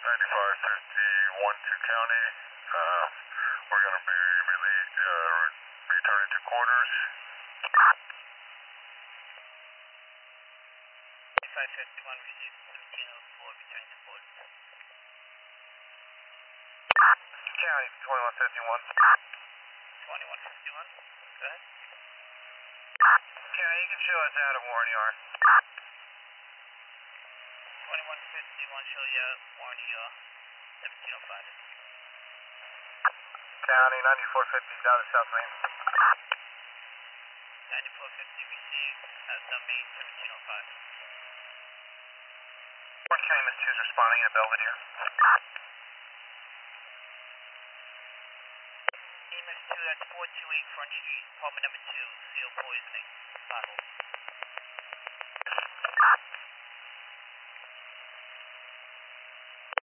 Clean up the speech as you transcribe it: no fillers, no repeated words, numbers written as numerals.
9551 to county. We're going to be returning to quarters. 9551 received 1704, return to quarters. County 2151. 2151, go ahead. County, you can show us out of Warren Yard. 2151, show you Warren ER, 1705. County 9450 down to South Main. 9450 received, South Main, 1705. Warren County, Miss 2 is responding at Belvedere. EMS 2, that's 428 Front Street, apartment number 2, CO poisoning, pothole.